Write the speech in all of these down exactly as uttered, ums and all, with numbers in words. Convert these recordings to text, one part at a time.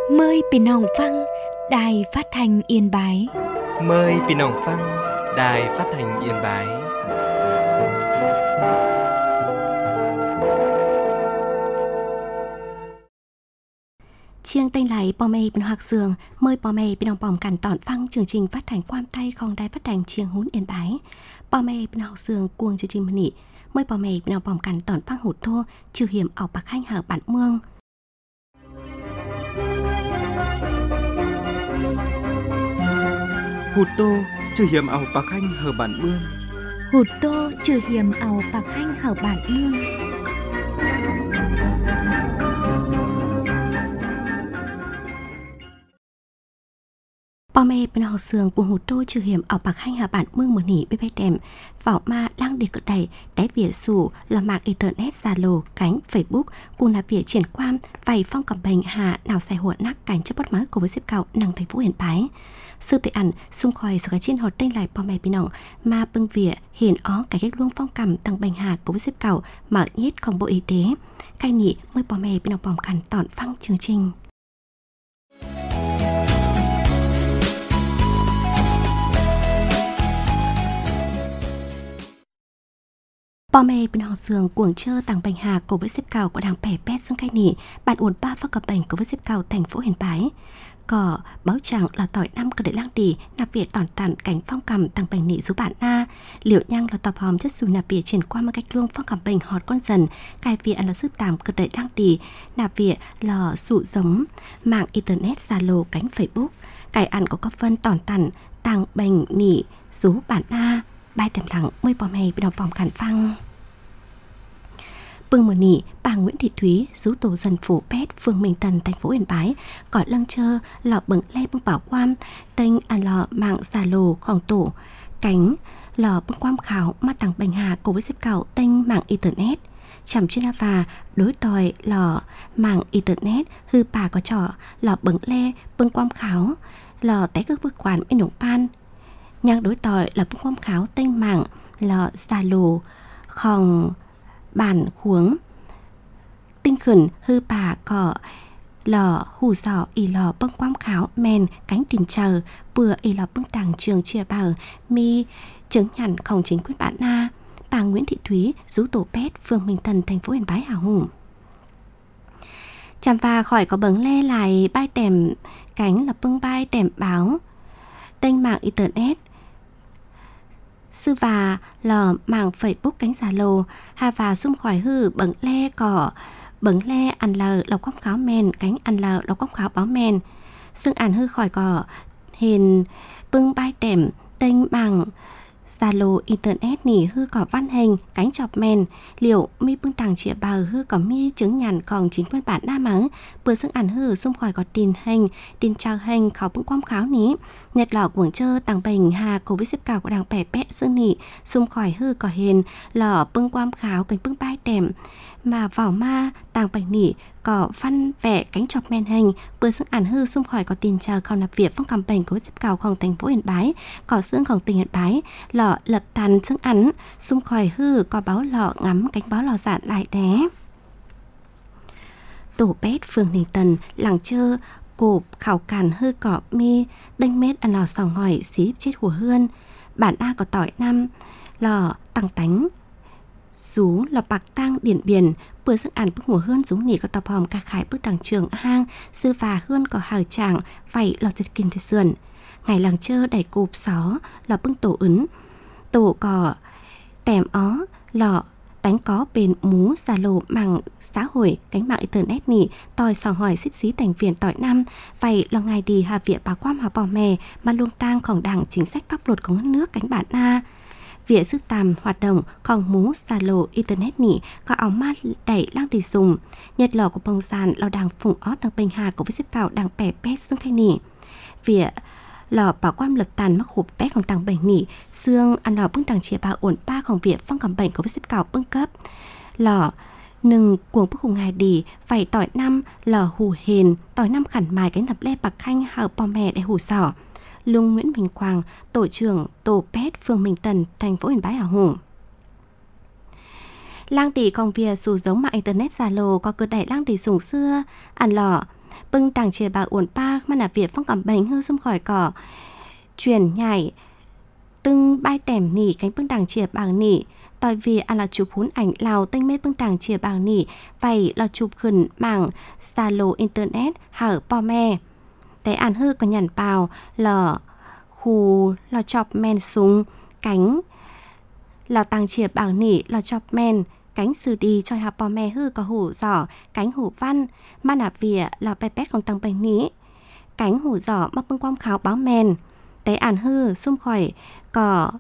Mờiพี่น้องฟังđài phát thanh Yên Bái. Mời พี่น้องฟัง Đài Phát thanh Yên Bái. Chiêng tên lại bò mê bên Hoặc Sường, mời bò mê bên đồng bòm cản tọn phăng chương trình phát thanh quan tay không đài phát thanh chiêng hún Yên Bái. Bò mê bên Hoặc Sường cuồng chương trình mân nị, mời bò mê bên đồng bòm cản tọn phăng hụt thô, trừ hiểm ảo bạc khanh hở bản mương. Hụt tô trừ hiểm ảo bạc khanh hở bản mương. Hụt tô trừ hiểm ảo bạc khanh hở bản mương. Bò mê bên Họ Sường cùng hụt tô trừ hiểm ảo bạc khanh hở bản mương một nỉ bê bê đèm vào ma lang đi cực đầy đáy vỉa sủ là mạng internet Zalo cánh Facebook cùng là vỉa triển quan vầy phong cầm bình hạ nào xài huộn nắc cảnh chấp bắt mới của với xếp cạo năng thành phố Yên Bái. Sư tệ ảnh xung khỏi sự cái trên họ tên lại bò mê bên nọng mà bưng vỉa hiện ó cái cách luôn phong cầm tăng bình hạ của với xếp cạo mở nhít không bộ y tế cai nhị mới bò mê bên nọng bòm cằn tọn phăng chương trình. Bò mê bên Họ Sường cuồng chơ tàng bệnh hà của với xếp cào của đảng bè pét xương cai nỉ bạn uốn ba phát cập bệnh của với xếp cào thành phố Yên Bái. Cỏ báo chẳng là tỏi năm cơ để lang đi nạp việt tỏn tản cảnh phong cầm tàng bệnh nỉ rú bạn na liệu nhang là tập hòm chất xù nạp việt triển qua một cách luông phong cầm bệnh hot con dần cai việt là sức tàm cơ để lang đi nạp việt là sụ giống mạng internet Zalo cánh Facebook cải ăn có cấp vân tỏn tản tàng bệnh nỉ rú bạn na bài đầm lặng mây bò mè bên đồng phòng cản phăng. Bưng mờ nỉ, bà Nguyễn Thị Thúy, rú tổ dân phủ Pét, phường Minh Tân, thành phố Yên Bái, có lăng chơ, lọ bừng le bưng bảo quan, tên à lọ mạng xà lồ, khỏng tổ, cánh, lọ bưng quan khảo, mắt tăng bình hà cùng với xếp cạo tên mạng internet. Chằm trên la và đối tòi lọ mạng internet, hư bà có trò, lọ bừng le, bưng quan khảo, lọ té các bức quản bên nổng pan. Nhang đối tòi là bưng quan khảo tên mạng, lọ xà lồ, khỏng bản khuống tinh khẩn hư bà cỏ lò hù sọ y lò bưng quam kháo men cánh tìm chờ bừa y lò bưng đằng trường chia bờ mi chứng nhận không chính quyết bản na bà Nguyễn Thị Thúy rú tổ Pét phường Minh Tân thành phố Yên Bái hào hùng chằm và khỏi có bấng le lại bay tèm cánh là bưng bay tèm báo tên mạng internet sư và lò mạng Facebook cánh Zalo hà và xung khỏi hư bẩn le cỏ bẩn le ăn lờ lọc quắm kháo men cánh ăn lờ lọc quắm kháo báo men xưng ăn hư khỏi cỏ hình bưng bay tèm tên bằng Zalo internet nỉ hư có văn hình cánh chọc men liệu mi bưng tàng chĩa bờ hư có mi chứng nhận còn chính quyền bản đa mắng bữa xưng ăn hư xung khỏi có tin hình tin trao hình khó bưng quam kháo ní nhật lọ cuồng chơ tàng bình hà cổ với xếp cào của đảng bè pét xưng nỉ xung khỏi hư có hình lọ bưng quam kháo cánh bưng bay tèm mà vào ma tàng bình nỉ có văn vẽ cánh chọc men hình bữa xưng ăn hư xung khỏi có tin chờ không nạp việc phong cầm bình của xếp càoของthành phố Yên Bái có xươngของtỉnh Yên Bái lọ lập tàn xưng ăn xung khỏi hư có báo lọ ngắm cánh báo lọ dạn lại đé tổ Pét phường Ninh Tân làng chơ cộp khảo càn hư cọ mi đanh mết ăn lò sòng hỏi xí chết hùa hươn bản A có tỏi năm lò tăng tánh rú lò bạc tăng điển biển bữa sức ăn bức mùa hươn rú nỉ có tập hòm ca khải bức đằng trường hang sư và hươn có hào chàng vậy lò thịt kinh thịt sườn ngày làng chơ đẩy cụp xó lò bưng tổ ứng tổ cỏ tèm ó lọ đánh có bền mú Zalo mạng xã hội cánh mạng internet nỉ tòi sòng hỏi xíp xí thành viên tỏi năm vậy là ngày đi hà viện bà quam hà bò mè mà luôn tangของđảng chính sách pháp luật của nước cánh bản A viện sức tàm hoạt độngของmú Zalo internet nỉ có áo mát đẩy lang đi dùng nhật lò của bông sàn lò đảng phụng ó tầng bình hà của với xếp cạo đảng bè pét xương khai nỉ viện lò bảo quan lập tàn mắc khổ béของtàng bệnh nỉ xương ăn lò bưng đằng chia bà ổn baของviện phong cầm bệnh của với xếp cào bưng cấp lò nừng cuồng bức hùng ngài đi phải tỏi năm lò hù hền tỏi năm khẩn mài cánh thập le bạc khanh hào bò mè để hù sỏ Lung Nguyễn Bình Quang tổ trưởng tổ Pét phường Minh Tân thành phố Yên Bái hào hùng lang tỷ công việc sử giống mạng internet Zalo có cơ đẩy lang tỷ sủng xưa ăn lọ bưng đảng chia bà uốn pa mà là việc phong cầm bệnh hư xung khỏi cỏ chuyển nhảy tưng bay tèm nỉ cánh bưng đảng chia bảng nỉ tại vì anh là chụp hún ảnh lào tênh mê bưng đảng chia bảng nỉ vậy là chụp khẩn mảng xa lô internet hở po me để ăn hư có nhận bào là khu là chọc men súng cánh là tăng chia bảng nỉ là chọc men cánh sư đi cho hà po me hư có hủ giỏ cánh hủ văn mà nạp vỉa là pe pét không tăng bánh ní cánh hủ giỏ mà bưng quam kháo báo men tế ản hư xung khỏi có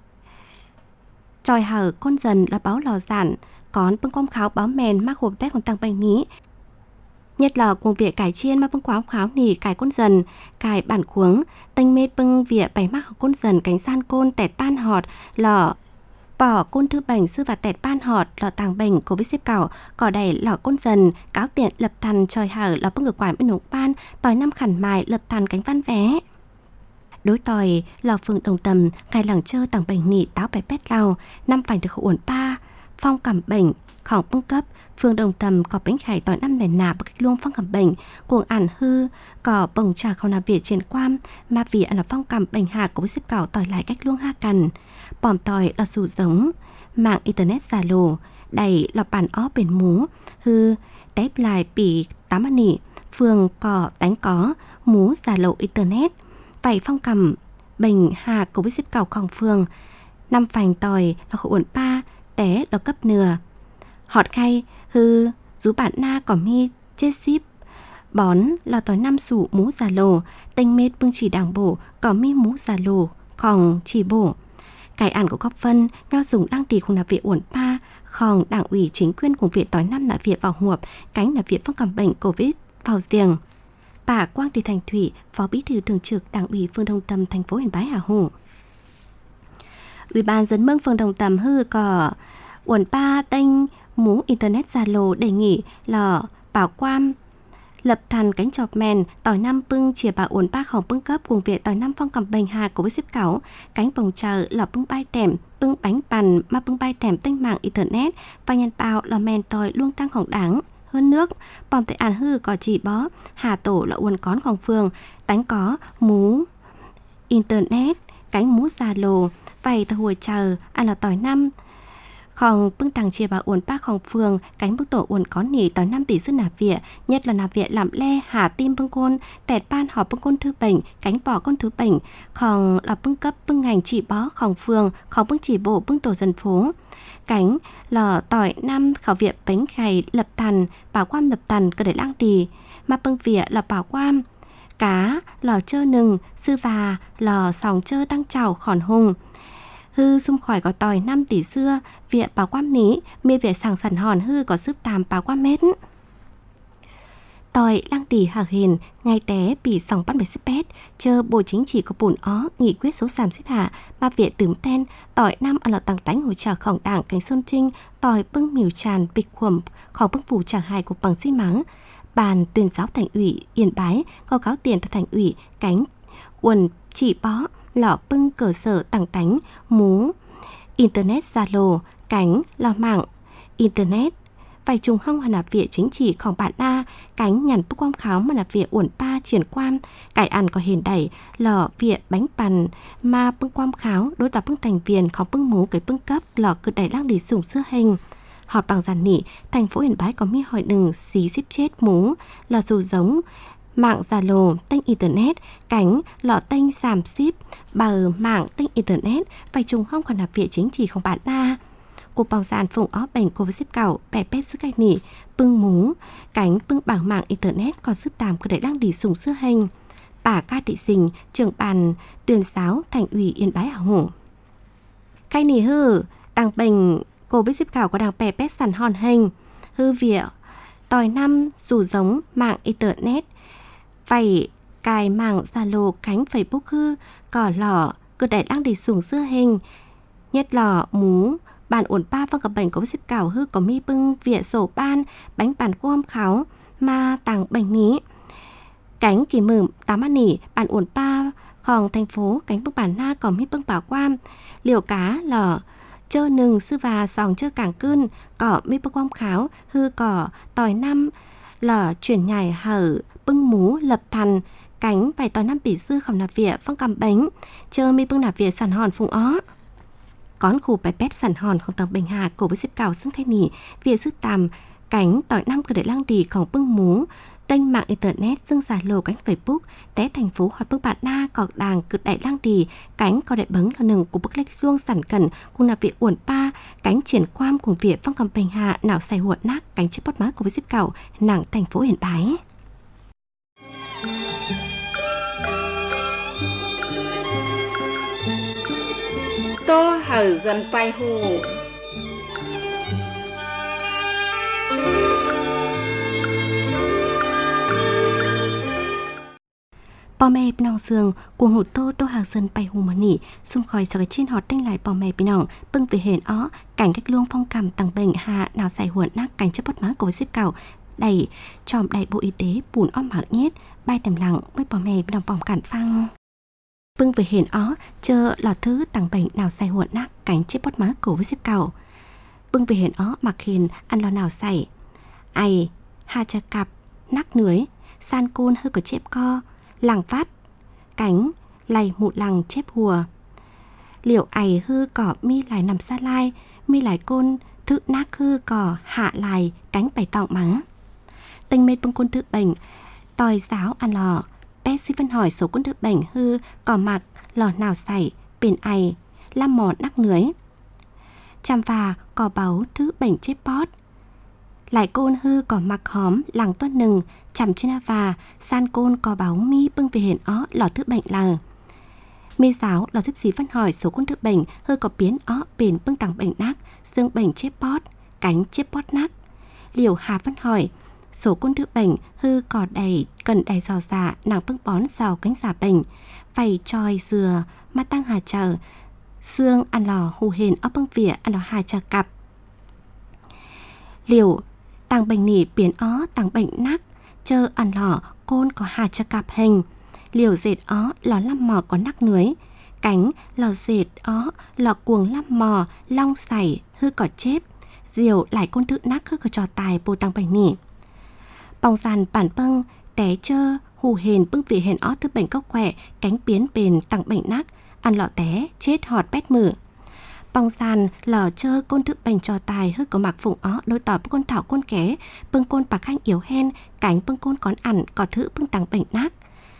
tròi hở con dần là báo lò giản còn bưng quam kháo báo men mà hủ pét không tăng bánh ní nhất là cùng việc cải chiên mà bưng quam kháo nỉ cải con dần cải bản cuống tênh mê bưng vỉa bày mắc con dần cánh san côn tẹt ban họt lò bỏ côn thư bệnh sư và tẹt ban họt lọ tàng bệnh covid xếp cảo cỏ đầy lọ côn dần cáo tiện lập thần tròi hở lọ bưng ngược quản bên nụ ban tỏi năm khẩn mài lập thần cánh văn vé đối tỏi lọ phường đồng tầm ngày lẳng chơ tàng bệnh nị táo bài pét lao năm phải được uổng pa phong cảm bệnh khỏng bưng cấp phường đồng tầm có bánh khải tỏi năm bền nạp cách luôn phong cảm bệnh cuồng ản hư có bồng trà không làm việc trên quam mà vì ăn là phong cảm bệnh hạ covid xếp cảo tỏi lại cách luôn ha cần bòm tỏi là sủ giống mạng internet giả lồ đầy là bản ó bền mú hư tép lại bị tám anh nỉ phường cỏ đánh có mú giả lộ internet vậy phong cầm bệnh hạ covid xếp cảo khỏng phường năm phành tỏi là khổ uẩn pa té là cấp nửa họt khay hư rú bạn na có mi chết ship bón là tỏi năm sủ mú giả lồ tênh mết bưng chỉ đảng bổ có mi mú giả lồ khỏng chỉ bổ cải ản của góc phân ngao dùng đăng tỷ cùng là viện uẩn pa khòng đảng ủy chính quyền cùng viện tỏi năm là viện vào huộp cánh là viện phong cầm bệnh covid vào giềng bà Quang Thị Thành Thủy phó bí thư thường trực đảng ủy phường Đồng Tâm thành phố Yên Bái Hà Hồ ủy ban dân mương phường Đồng Tâm hư có uẩn pa tênh mú internet gia lô đề nghị là bảo quan lập thành cánh chọp mèn tỏi năm bưng chìa bà uốn ba khổng bưng cấp cùng việc tỏi năm phong cầm bệnh hà của với xếp cáo cánh bồng chờ là bưng bay tèm bưng bánh bàn mà bưng bay tèm tinh mạng internet và nhân bao là mèn tỏi luôn tăng khổng đáng hơn nước bòm tại ản hư có chỉ bó hà tổ là uốn cón khổng phương đánh có mú internet cánh mú gia lô vầy tờ hồi chờ ăn là tỏi năm khòng bưng tàng chia bà uốn ba khòng phường cánh bức tổ uốn có nỉ tỏi năm tỷ sư nạp viện nhất là nạp viện làm le hà tim bưng côn tẹt ban họp bưng côn thư bệnh cánh bỏ con thứ bệnh khòng là bưng cấp bưng ngành chỉ bó khòng phường khòng bưng chỉ bộ bưng tổ dân phố cánh là tỏi năm khảo viện bánh khày lập thần bảo quan lập thần cơ để lang tì mà bưng viện là bảo quan cá lò chơ nừng sư và lò sòng chơ tăng trào khòn hùng hư xung khỏi có tỏi năm tỷ xưa viện bảo quan ní mê viện sàng sẵn hòn hư có sức tàm bảo quan mết tỏi lang tỷ hạc hiền ngày té bị sòng bắt bởi xếp pét chờ bộ chính trị có bổn ó nghị quyết số sàm xếp hạ mà viện tướng ten tỏi năm ở lọ tăng tánh hỗ trợ khổng đảng cánh xuân trinh tỏi bưng miểu tràn bịch khuẩm khỏi bưng phủ chẳng hài của bằng xi mắng bàn tuyên giáo thành ủy Yên Bái có cáo tiền từ thành ủy cánh uẩn chỉ bó lọ bưng cơ sở tăng tánh mú internet gia lô cánh lò mạng internet vài trùng hông hà nạp viện chính trịของbạn A cánh nhằn bức quang kháo mà nạp viện uẩn pa triển quan cải ăn có hình đẩy lò viện bánh bàn mà bưng quang kháo đối tập bưng thành viên không bưng mú cái bưng cấp lò cực đẩy lăng đi dùng sữa hình họp bằng giàn nỉ thành phố Yên Bái có mi hỏi đừng xí xíp chết mú lò dù giống mạng gia lô tênh internet cánh lọ tênh giảm ship bờ mạng tênh internet vài trùng hông còn nạp viện chính trịของbạn A cục bảo giàn phùng ó bệnh covid xếp cảo bè pét sức cách nỉ bưng mú cánh bưng bảng mạng internet còn sức tàm cơ đẩy đang đi sùng sữa hình bà ca thị sinh trưởng bàn tuyên giáo thành ủy Yên Bái Hà Hồ cái nỉ hư tăng bệnh covid xếp cảo có đang bè pét sẵn hòn hình hư viện tỏi năm dù giống mạng internet vậy cài mạng gia lô cánh Facebook hư cỏ lỏ cơ đẩy đang đi sùng sữa hình nhất lò mú bàn uốn pa và gặp bệnh có xếp cảo hư có mi bưng viện sổ ban bánh bàn quom kháo mà tàng bệnh ní cánh kỳ mừng tám ăn nỉ bàn uốn pa khòng thành phố cánh bưng bản na có mi bưng bảo quam liều cá lò chơ nừng sư và sòng chơ cảng cươn cỏ mi bưng quom kháo hư cỏ tỏi năm lò chuyển nhảy hở bưng mú lập thành cánh vài tỏi năm bị sư khổng nạp vỉa phong cầm bánh chờ mi bưng nạp vỉa sản hòn phùng ó con khu bài pét sản hòn không tầng bình hà cổ với xếp cào xưng khai nỉ vỉa sức tàm cánh tỏi năm cửa để lang đì khổng bưng mú kênh mạng internet dương giải lồ cánh Facebook té thành phố hỏi bức bạn na cọc đàng cực đại lang đì cánh có đại bấng là nừng của bức lách xuông sản cẩn cùng nạp viện uẩn pa cánh triển quam cùng viện phong cầm bình hạ nào xài huộn nát cánh chiếc bót má của với xếp cào nàng thành phố Hiển Bái. Tô hở dần bay hù bò mẹ pinong sương cuồng hụt tô tô hàng dân bay hù mà nỉ xung khỏi sau cái trên họ đánh lại bò mẹ pinong bưng về hển ó cảnh cách luông phong cầm tăng bệnh hạ nào xài huộn nát cảnh chấp bót má của xếp cào đẩy chòm đại bộ y tế bùn om mạc nhét bay tầm lặng với bò mẹ pinong bỏng cản phăng bưng về hển ó chờ lọt thứ tăng bệnh nào xài huộn nát cảnh chấp bót má của xếp cào bưng về hển ó mặc hiền ăn lo nào xài ai hà chà cặp nắc nưới san côn hơi có chép co làng phát cánh lầy mụ lằng chép hùa liệu ải hư cỏ mi lại nằm xa lai mi lại côn thự nác hư cỏ hạ lại cánh bày tọng mắng tình mê bông côn thự bệnh tòi giáo ăn lò bé si phân hỏi số côn thự bệnh hư cỏ mặc lò nào xảy bền ải lam mỏ nắc nưới chăm và cỏ báu thự bệnh chép bót lại côn hư cỏ mặc hóm làng tuân nừng chằm trên và san côn có báo mi bưng về hiện ó lò thức bệnh là mi giáo lò thức gì phân hỏi số côn thức bệnh hư có biến ó bền bưng tàng bệnh nát xương bệnh chép bót cánh chép bót nát liều hà phân hỏi số côn thức bệnh hư cỏ đầy cần đầy giò dạ nàng bưng bón giàu cánh giả bệnh vầy tròi dừa mà tăng hà chờ xương ăn lò hù hền ó bưng vỉa ăn lò hà chờ cặp liều tàng bệnh nỉ biến ó tàng bệnh nát chơ ăn lò côn có hà cho cặp hình liều dệt ó lò lăm mò có nắc nưới cánh lò dệt ó lò cuồng lăm mò long sảy hư cỏ chép diều lại côn tự nắc hư có trò tài bồ tăng bệnh nỉ bòng sàn bản bưng té chơ hù hền bưng vị hền ó thứ bệnh cốc khỏe cánh biến bền tăng bệnh nắc ăn lọ té chết họt bét mử bong sàn lò chơ côn thức bành trò tài hư có mặc phụng ó đối tỏ bưng côn thảo côn ké bưng côn bạc hanh yếu hen cánh bưng côn con ẩn có thử bưng tăng bệnh nát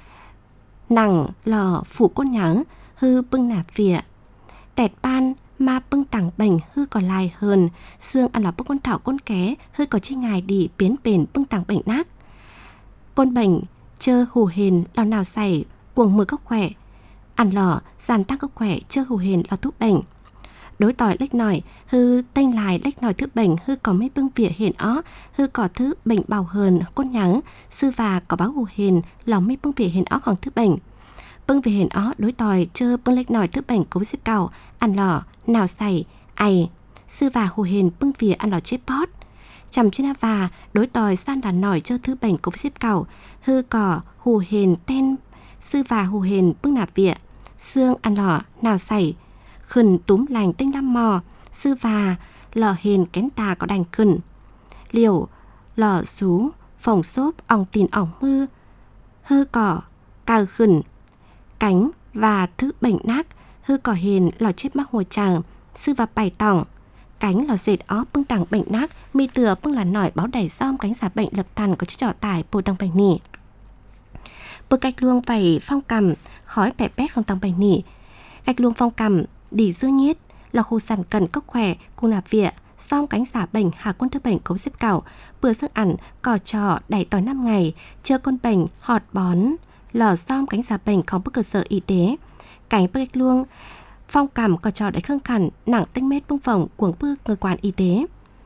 nằng lò phủ côn nhớ hư bưng nạp vỉa tẹt ban ma bưng tăng bệnh hư có lai hơn xương ăn lò bưng côn thảo côn ké hư có chi ngài đi biến bền bưng tăng bệnh nát côn bệnh chơ hù hền lò nào xảy cuồng mưa cốc khỏe ăn lò giàn tăng cốc khỏe chơ hù hền lò thuốc bệnh đối tỏi lách nòi hư tênh lại lách nòi thứ bệnh hư có mấy bưng vỉa hiện ó hư có thứ bệnh bào hờn côn nhớ sư và có báo hù hền lò mấy bưng vỉa hiện ó còn thứ bệnh bưng vỉa hiện ó đối tỏi chơ bưng lách nòi thứ bệnh cố xếp cầu ăn lò nào xày ai sư và hù hền bưng vỉa ăn lò chép bót chằm trên và đối tỏi san đàn nòi chơ thứ bệnh cố xếp cầu hư cỏ hù hền ten sư và hù hền bưng nạp vỉa xương ăn lò nào xày khẩn túm lành tinh lăm mò sư và lò hền kén tà có đành khẩn liều lò xú phồng xốp ong tin ong mưa hư cỏ cào khẩn cánh và thứ bệnh nát hư cỏ hền lò chết mắc hồ tràng sư và bày tỏng cánh lò dệt ó bưng tàng bệnh nát mi từa bưng là nổi báo đẩy xóm cánh giả bệnh lập tàn có chiếc trò tải bồ tăng bệnh nỉ bưng cách luông vầy phong cầm khói bẹp bét không tăng bệnh nỉ cách luông phong cầm đi dư nhiết là khu sản cần cốc khỏe cùng nạp vỉa xong cánh giả bệnh hà quân thức bệnh cấu xếp cào bữa sức ẩn cò trò đẩy tỏi năm ngày chưa con bệnh họt bón lò xong cánh giả bệnh không bất cơ sở y tế cánh bức cách luông phong cầm cò trò đẩy khương khẩn nặng tinh mét bông phồng cuồng bước người quản y tế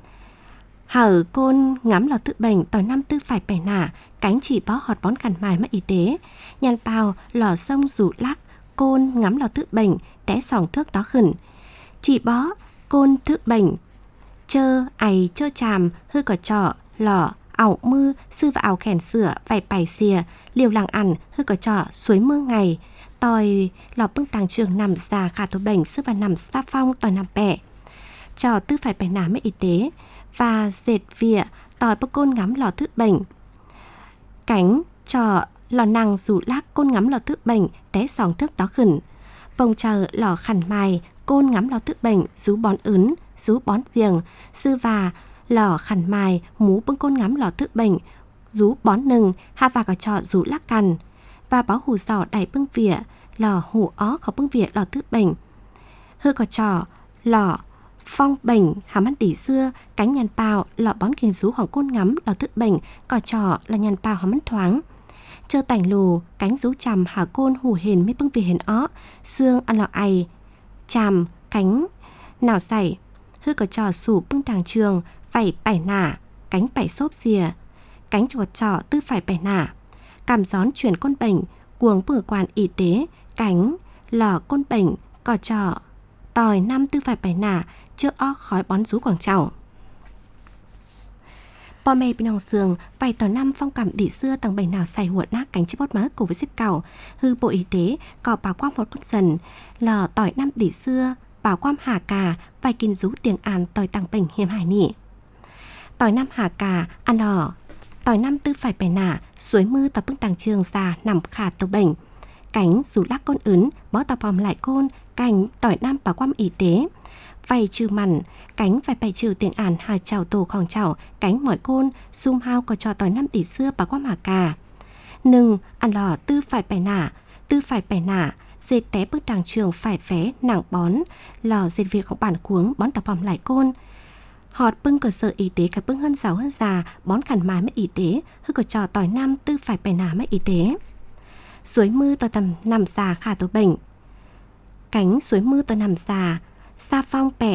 hở côn ngắm lò tự bệnh tỏi năm tư phải bẻ nả cánh chỉ bó họt bón khẩn mài mất y tế nhàn bào lò sông rủ lắc côn ngắm lò tự bệnh té sòng thước đó khẩn chỉ bó côn tự bệnh chơ ày chơ chàm hư cỏ trọ lò ảo mưa sư và ảo khèn sửa vài bài xìa liều làng ăn hư cỏ trọ suối mưa ngày tòi lò bưng tàng trường nằm già khả thổ bệnh sư và nằm xa phong tòi nằm bẻ trò tư phải bẻ nả mất y tế và dệt vỉa tòi bức côn ngắm lò tự bệnh cánh trò lò nàng rủ lác côn ngắm lò thức bệnh té sòng thước đó khẩn. Bông chờ lò khẩn mài côn ngắm lò thức bệnh rú bón ướn, rú bón giềng, sư và lò khẩn mài mú bưng côn ngắm lò thức bệnh rú bón nừng, hạ và cả trò rú lác cằn. Và báo hù sò đẩy bưng vỉa, lò hù ó khó bưng vỉa lò thức bệnh. Hư có trò lò phong bệnh hàm ăn đỉ xưa, cánh nhàn bào lọ bón kiền rú khoảng côn ngắm lò thức bệnh, có trò là nhàn bào hàm ăn thoáng. Chơ tảnh lù, cánh rú chằm hà côn hù hền mới bưng vì hền ó, xương ăn lọ ày, chàm, cánh, nào xảy. Hư có trò sủ bưng đàng trường, phải bải nả, cánh bải xốp dìa, cánh chuột trò tư phải bải nả. Cảm gión chuyển côn bệnh, cuồng bử quản y tế, cánh, lò côn bệnh, có trò, tòi năm tư phải bải nả, chơ o khói bón rú quảng trào. Bò mẹ bên hồng sườn, vài tòa năm phong cảm đỉ xưa tầng bầy nào xài huộn nát cánh chiếc bót má cổ với xếp cào. Hư bộ y tế, có bảo quang một con dần, lò tỏi năm đỉ xưa, bảo quang hà cà, vài kinh rú tiếng an tỏi tầng bệnh hiểm hải nị. Tỏi năm hà cà, ăn đỏ, tỏi năm tư phải bẻ nả, suối mưa tòa bưng đằng trường già nằm khả tàu bệnh. Cánh rú lắc côn ướn, bó tàu bòm lại côn, cánh tỏi năm bảo quang y tế. Vầy trừ mặn, cánh phải bày trừ tiếng ản hà chào tổ khòng chào, cánh mỏi côn, xung hao có trò tỏi năm tỷ xưa bà qua mà cà. Nừng, ăn lò tư phải bày nả, tư phải bày nả, dệt té bức đàng trường phải vé nặng bón, lò dệt việcของbản cuống bón tập bòm lại côn. Họt bưng cơ sở y tế các bưng hơn giáo hơn già, bón khẩn mái mấy y tế, hư có trò tỏi năm tư phải bày nả mấy y tế. Suối mưa tòa tầm nằm già khả tổ bệnh. Cánh suối mưa tòa nằm già, Sa phong bẻ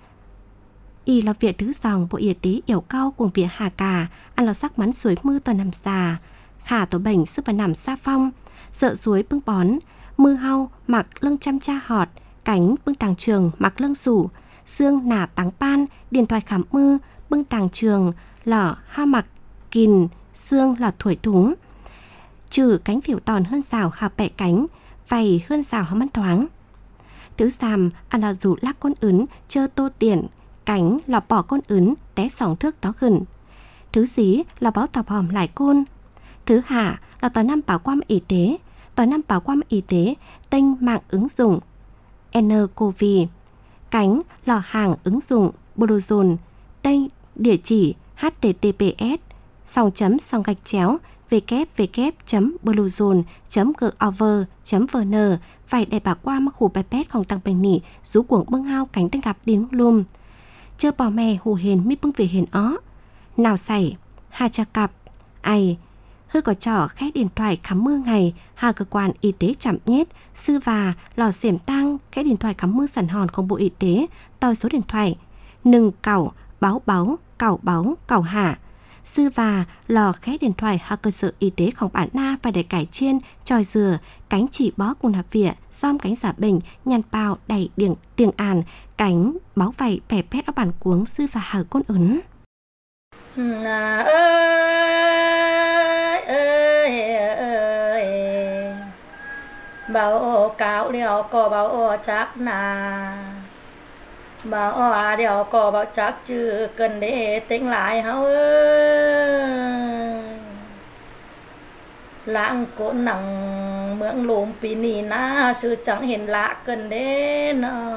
y là việc thứ dòng bộ y tế yểu cao cùng việc hà cà, ăn là sắc mắn suối mưa toàn nằm già, khả tổ bệnh sức và nằm sa phong, sợ suối bưng bón, mưa hau mặc lưng chăm cha họt, cánh bưng tàng trường mặc lưng sủ, xương nả táng pan, điện thoại khám mưa bưng tàng trường, lỏ ha mặc kìn, xương là thổi thúng, trừ cánh phiểu tòn hơn rào hà bẹ cánh, vầy hơn rào hóm ăn thoáng. Thứ xàm, ăn là rủ lắc con ướn, chơ tô tiền, cánh là bỏ con ướn, té sòng thước đó gần. Thứ xí là báo tạp hòm lại côn. Thứ hạ là tòa năm bảo quam y tế, tòa năm bảo quam y tế, tên mạng ứng dụng, en cô vê. Cánh là hàng ứng dụng, Bluezone, tên địa chỉ h t t p s song chấm song gạch chéo w w w chấm bluezone chấm gov chấm v n phải để bà qua mắc hù bài pet không tăng bệnh nỉ rú cuồng bưng hao cánh tên gặp đến lùm chơ bò mè hù hền mi bưng về hền ó nào xảy hà cha cặp ai hư có trò khét điện thoại khám mưa ngày hà cơ quan y tế chậm nhét sư và lò xiểm tăng khét điện thoại khám mưa sẵn hònของbộ y tế tòi số điện thoại nừng cẩu báo báo cẩu báo cẩu hạ sư và lò khét điện thoại hà cơ sở y tếของbản na phải để cải chiên tròi dừa cánh chỉ bó cùng hạp vỉa xóm cánh giả bình nhàn bao đầy điện tiền àn cánh báo vậy bẻ pét ở bản cuống sư và hà côn ấn ơi ơi ơi bảo cáo liều có bảo chắc nà bảo à liều có bảo chắc chứ cần để tính lại hao ơi lãng cỗ nặng mượn lùm pì nì na sư chẳng hiện lạ cần để nó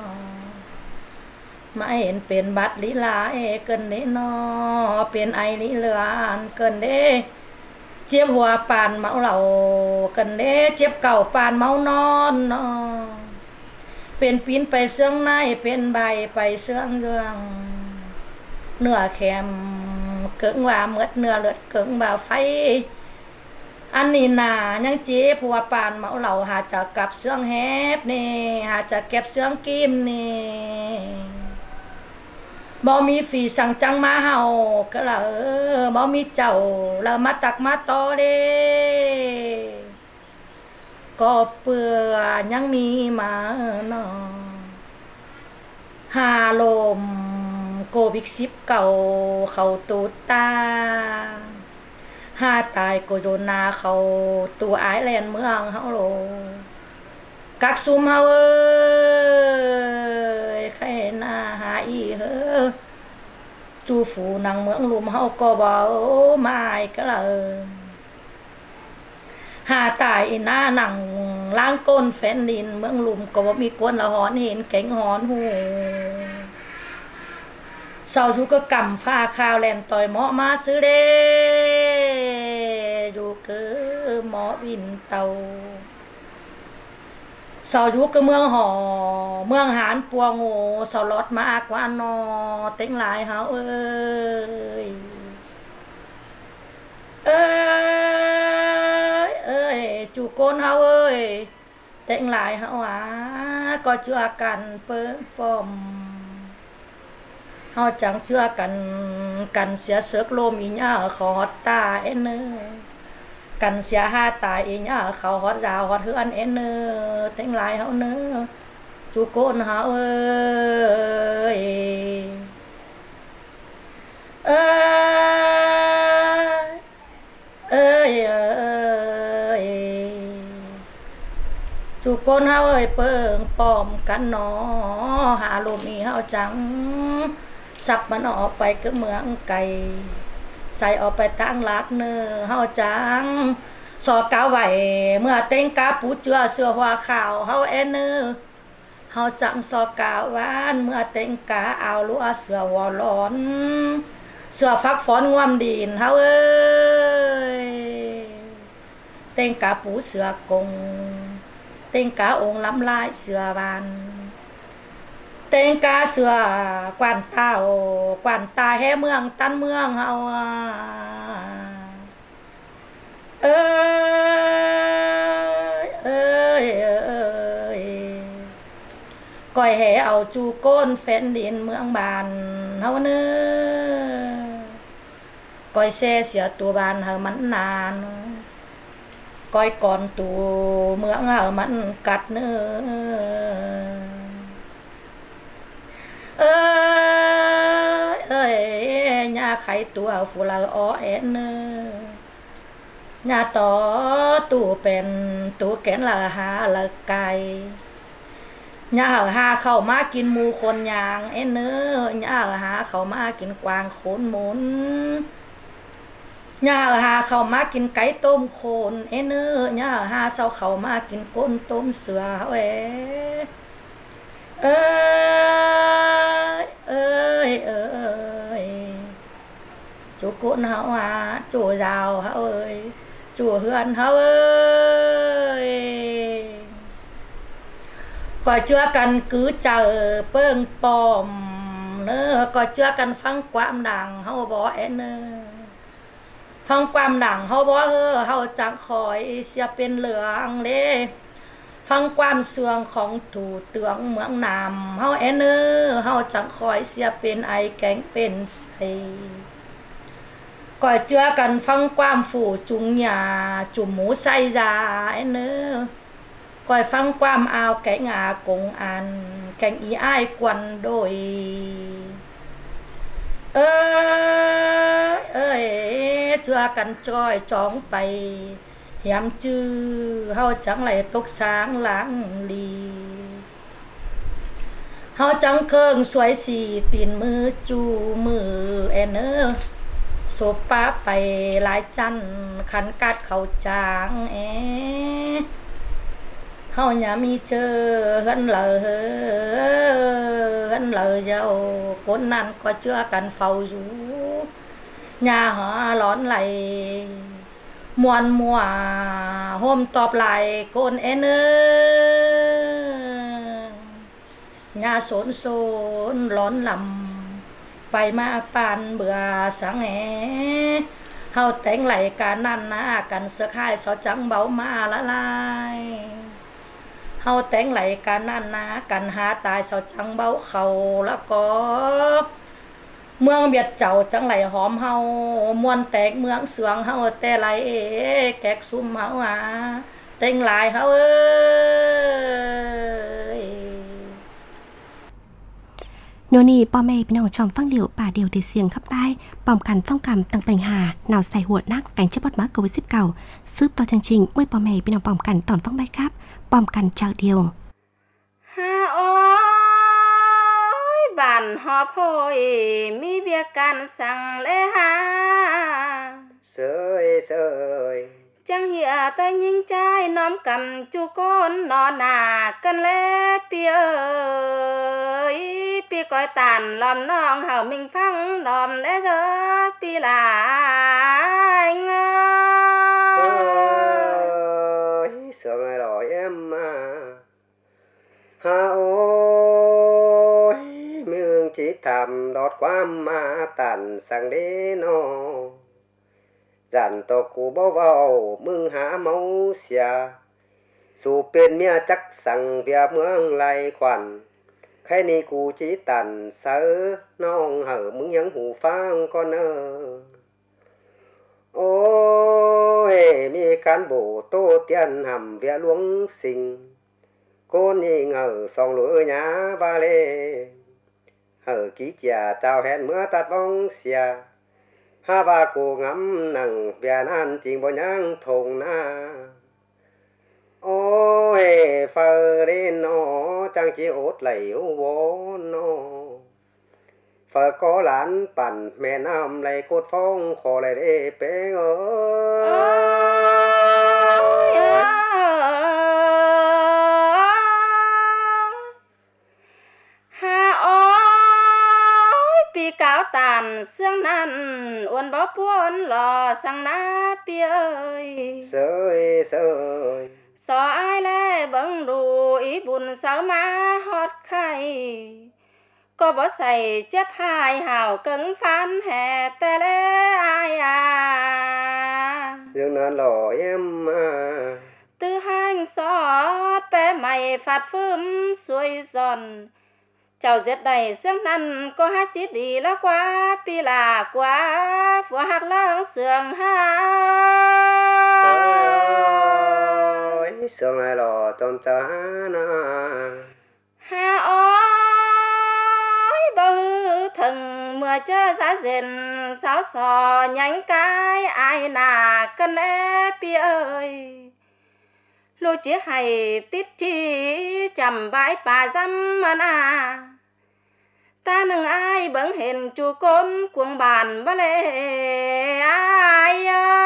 màเห็นเป็นบัตรลีลาเอเกินเด้นอเป็นไอลีเลือนเกินเด้เจ็บหัวปานเมาเหล่าเกินเด้เจ็บเก่าปานเมานอนนอเป็นปีนไปเสื่องในเป็นใบไปเสื่องเรื่องเนื้อแข็มเกิงว่าเมื่อเนื้อเลือดเกิงบ่าไฟอันนี้นายังเจ็บหัวปานเมาเหล่าหาจะกับเสื่องแฮบนี่หาจะเก็บเสื่องกิมนี่บ่มีฝีสั่งจังมาเฮาก็ละเออบ่มีเจ้าละมาตักมาต่อเด้ก็เปื่อยังมีมาเนาะหาลมโควิดสิบเก้าเข้าตูดตาหาตายโคโรนาเข้าตัวไอแลนด์เมืองเฮาโลกักซุมเฮาเอ้ยใครน่าหาอีเฮ้อจูฝูนางเมืองลุมเฮาก็บ่หมายก็ละหาตายหน้าหนังล้างก้นแฟนดินเมืองลุมก็บ่มีก้นละหอนเห็นแก่งหอนหูเศร้าอยู่ก็กำฟ้าข้าวแลนต่อยหมอมาซื้อเด้อยู่คือหมอวินเตาเศร้าอยู่ก็เมืองหอเมืองหานปัวโง่เศร้าลอดมากกว่านอเต็งหลายเฮาเอ้ยเอ้ยเอ้ยจูโกนเฮาเอ้ยเต็งหลายเฮาอ่ะก็เชื่อกันเปิ้นป้อมเฮาจังเชื่อกันกันเสียเสือกโลมอีหญ้าขอฮอดตาเอ็นเนอกันเสียหาตายอีหญ้าเขาฮอดดาวฮอดเฮือนเอ็นเนอเต็งหลายเฮาเนอจูโกนเฮาเอ้ยเอ้ยเอ้ยเอ้ยจูโกนเฮาเอ้ยเปิงป้อมกันหนอหาลมอีเฮาจังสับมันออกไปก็เมืองไก่ใส่ออกไปตั้งลักเนอเฮาจังสอกาไหวเมื่อเต็งกาปูเจือเสือหัวขาวเฮาแอนเนอเฮาสั่งสอกาวานเมื่อเต็งกาเอาลัวเสือหัวร้อนเสือฟักฝอนงวมดินเฮาเอ้ยเต็งกาปูเสือกงเต็งกาองค์ล้ำลายเสือบานเต็งกาเสือกวนเต้ากวนตาแห่เมืองตันเมืองเฮาเอ้ยเอ้ยเอ้ยก้อยแห่เอาจูโก้นแฟนดินเมืองบานเฮาเน้อก้อยแซ่เสียตัวบานเฮามันนานก้อยก่อนตัวเมืองเฮามันกัดเน้อเอ้ยเอ้ยญาไข่ตัวฟูลาอ้อแอนเนอญาต่อตู่เป็นตู่แกนละหาละไก่ญาหาเข้ามากินหมูคนยางแอนเนอญาหาเข้ามากินกวางโขนหมุนญาหาเข้ามากินไก่ต้มโคนแอนเนอญาหาเซาเข้ามากินก้นต้มเสือเอ้เอ้ยเอ้ยเอ้ยจูโกนเฮาอ่ะจูยาวเฮาเอ้ยจูเฮือนเฮาเอ้ยก็เชื่อกันcứเจอเปิ้งปอมเนอก็เชื่อกันฟังความดังเฮาบ่แอนเนอฟังความดังเฮาบ่เออเฮาจังคอยเสียเป็นเหลืองเด้ฟังความเสื่องของถูเตืองเมืองนามเฮาแอนเนอเฮาจังคอยเสียเป็นไอแกงเป็นใสก็เจือกันฟังความฝูจุงหญ้าจุ่มหมูใส่ยาแอนเนอก็ฟังความอาวแกงอากงอันแกงอีอ้ายกวนโดยเอ้ยเอ้ยเจือกันจ้อยจ้องไปเหียมจื้อเฮาจังไหลตกสางหลังลีเฮาจังเคิงสวยสีตีนมือจูมือแอนเนอโซป้าไปหลายจันขันกัดเขาจางแอเฮาอย่ามีเจอเฮือนเหลอเฮือนเหลอเจ้าคนนั้นก็เชื่อกันเฝ้าอยู่ญาหาร้อนไหลมวนมัวโฮมตอบไหลโกนเอเนอญาสนโซนร้อนลำไปมาปานเบื่อสังแหเฮาแต่งไหลกันนั่นนะกันเสื้อค่ายเสาจังเบามาละลายเฮาแต่งไหลกันนั่นนะกันหาตายเสาจังเบาเขาแล้วก็เมืองเบียดเจ้าจังไหลหอมเฮามวนแตกเมืองเสืองเฮาแต่ไหลแกกซุ่มเฮาอ่ะแต่งหลายเฮาเอ้ยโนนี่ป้อแม่พี่น้องชมฟังเดี่ยวป่าเดี่ยวที่เสียงขับไปป้อมกันต้องกำตั้งแต่งหาหนาวใส่หัวนักแก่งเจ็บบอดมาโควิดสิบเก้าซื้อต่อจริงๆเมื่อป้อแม่พี่น้องป้อมกันตอนฟังใบครับป้อมกันเจ้าเดียวฮาโอ้ยบ้านฮอพอยมีเบียกันสั่งเลยฮาเสยเสยเจ chẳng hiểu tay nhìn trai nóm cầm chú con nó nà cân lê pi ơi pi coi tàn lòm nong hảo mình phăng nòm lẽ gió pi là anh ơi sướng này rồi em à ha ôi mương chỉ thầm đọt qua mà tàn sang đế nó dàn to cụ bao vào mương há máu xìa dù bên mía chắc sang việc mương lại khoản khai ni cụ chỉ tàn sớ nong hở mương những hù phang con ơ ôi mi cán bộ tô tiền hầm việc luống sinh cô ni ngờ song lúa nhá ba lê hở ký chả chào hẹn mưa tạt bóng xìa ha ba cô ngắm nằng bia nan chinh bò nhang thùng na ôi phơ đến nó chẳng chỉ ốt lấy bố nó phơ có lánปั่น mẹ nam lấy cốt phong khó lại để bé ơi ha ôi pi cáo tàn xương năn uốn bó buôn lò sang ná pi ơi sơi sơi so ai lê bâng đủ ý buồn sáu má hót khay có bỏ xài chép hai hào cứng phán hè tê lê ai à dương nan lò em à tư hành xót bé mày phạt phơm xuôi giòn chào giết đầy xương năn có hát chít đi lá quá pi là quá vừa hạc lăng sườn ha ôi sương này lò tôm cha na ha ôi bao thần mưa chớ giá dền sáo sò nhánh cái ai nà cân lẽ pi ơi lô chỉ hay tít chi chầm bãi bà dăm mà nà ta nâng ai bấn hình chú côn cuồng bàn bà lê ai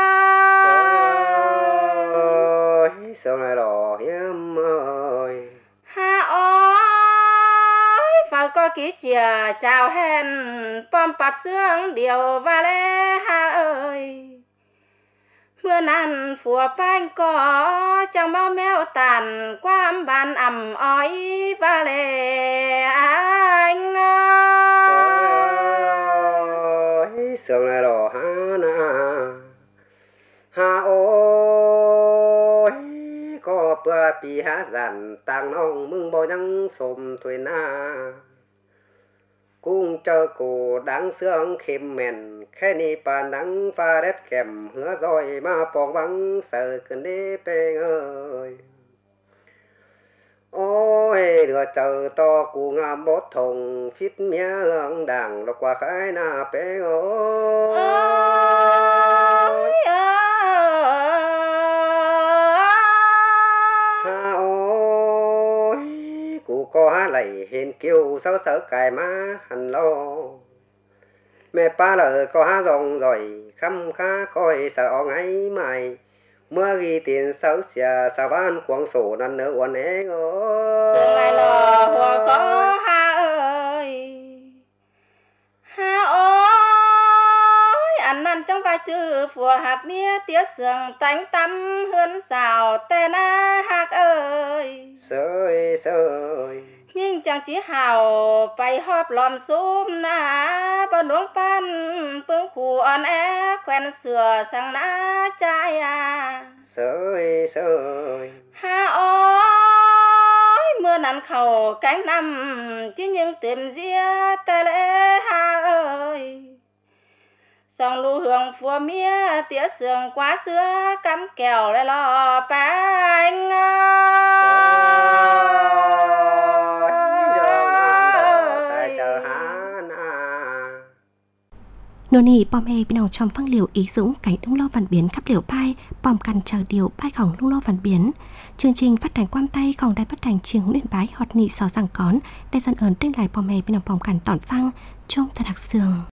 ơi sương này lò em ơi ha ôi phải có ký chìa chào hẹn pom pạp xương điều và lê ha ơi mưa nàn phùa bánh có chẳng bao mèo tàn qua bàn ẩm ói và lê anh ơi sương này lò ha na ha ôi có bữa pi há dàn tàng nong mưng bao nhăng xồm thuê na cung chờ cổ đáng sương khêm mèn khe ni bàn đắng pha đét kèm hứa rồi mà bong băng sợ cơn đê bê ơi ôi đứa chờ to cụ ngàm bốt thùng phít mía hương đảng lọc qua khai na bê ơi ha ôi cụ có há lầy hình kêu sáu sở cài má hành lo mẹ ba lời có há rong rồi khăm khá coi sợ ngay mày mưa ghi tiền sáu xìa sao ban quảng sổ năn nỡ uốn é ơi sương lại lò hoa có ha ơi ha ôi ăn năn trong vai chữ phùa hạt mía tía sương tánh tắm hươn xào tê na hạc ơi sơi sơi nhưng chẳng chỉ hào bay họp lòm xúm na bao nuông pan phương khu on é quen sửa sang na trai à sơi sơi ha ôi mưa nắng khẩu cánh năm chứ nhưng tìm ria tê lê ha ơi song lưu hương phùa mía tía sương quá xưa cắm kèo lại lò bánh nô nì bom hề bên đầu trong phăng liều ý dũng cảnh lung lo văn biến khắp liều bay bom căn chờ điều bay khổng lung lo văn biến chương trình phát hành quan tay còn đài phát hành trường hữu điện bái hot nị sò rằng cón đại dân ơn tên lại bom hề bên đầu bom căn tọn phăng trong thật đặc sường